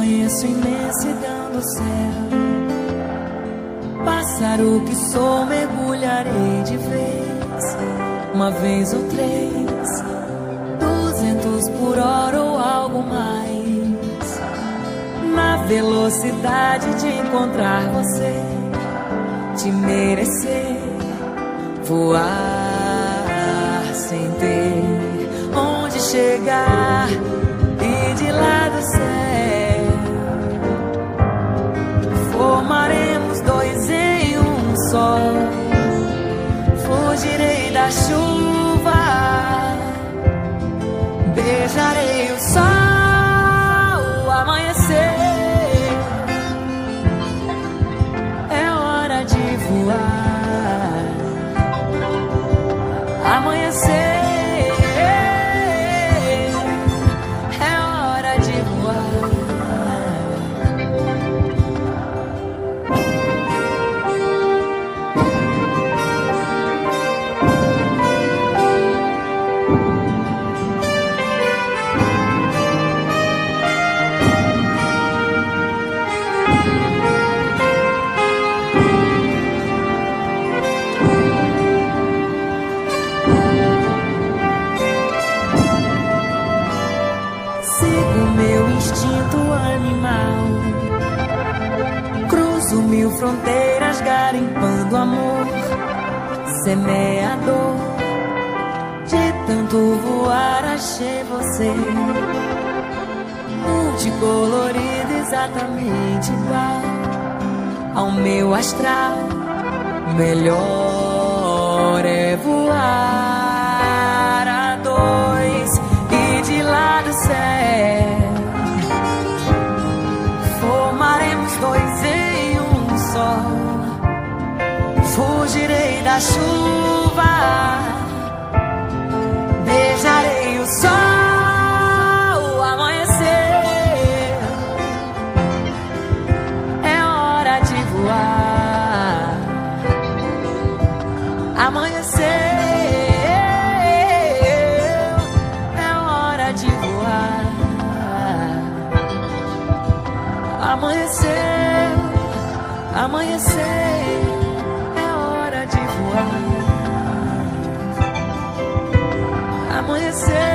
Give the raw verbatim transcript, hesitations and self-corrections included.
Reconheço a imensidão do céu. Pássaro que sou, mergulharei de vez, uma vez ou três, duzentos por hora ou algo mais, na velocidade de encontrar você, de merecer voar sem ter onde chegar e de lá do céu formaremos dois em um só. Fugirei da chuva, beijarei o sol, amanhecer. É hora de voar, amanhecer. Cruzo mil fronteiras garimpando amor, semeador. De tanto voar achei você, multicolorido, exatamente igual ao meu astral. Melhor é voar a dois e de lá do céu formaremos dois em um só. Fugirei da chuva, beijarei o sol, amanhecer. É hora de voar, amanhecer. É hora de voar, amanhecer, amanhecer. É hora de voar, amanhecer.